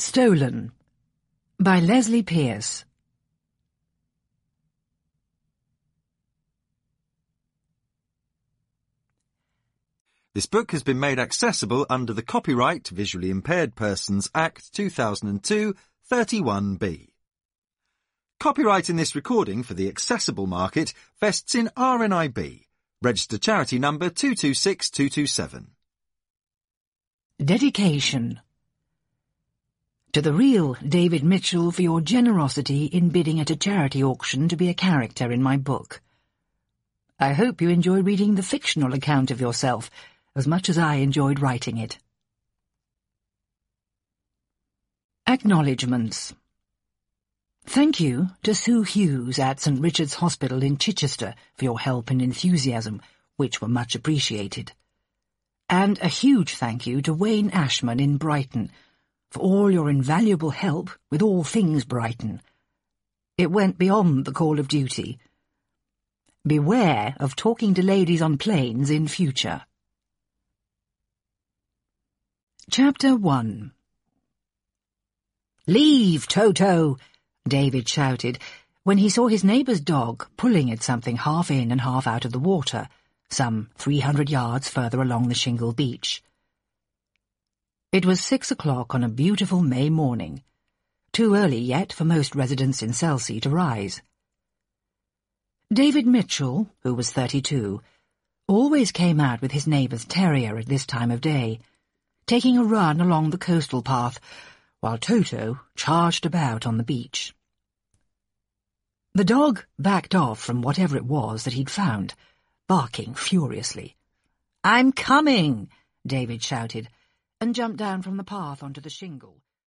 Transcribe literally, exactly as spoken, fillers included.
Stolen by Leslie Pierce. This book has been made accessible under the Copyright Visually Impaired Persons Act two thousand two, thirty-one B. Copyright in this recording for the accessible market vests in R N I B, registered charity number two two six two two seven. Dedication. To the real David Mitchell for your generosity in bidding at a charity auction to be a character in my book. I hope you enjoy reading the fictional account of yourself as much as I enjoyed writing it. Acknowledgements. Thank you to Sue Hughes at St Richard's Hospital in Chichester for your help and enthusiasm, which were much appreciated. And a huge thank you to Wayne Ashman in Brighton for all your invaluable help with all things Brighton. It went beyond the call of duty. Beware of talking to ladies on planes in future. Chapter one. "Leave, Toto!" David shouted when he saw his neighbour's dog pulling at something half in and half out of the water, some three hundred yards further along the shingle beach. It was six o'clock on a beautiful May morning, too early yet for most residents in Selsey to rise. David Mitchell, who was thirty-two, always came out with his neighbour's terrier at this time of day, taking a run along the coastal path, while Toto charged about on the beach. The dog backed off from whatever it was that he'd found, barking furiously. "I'm coming!" David shouted, and jumped down from the path onto the shingle.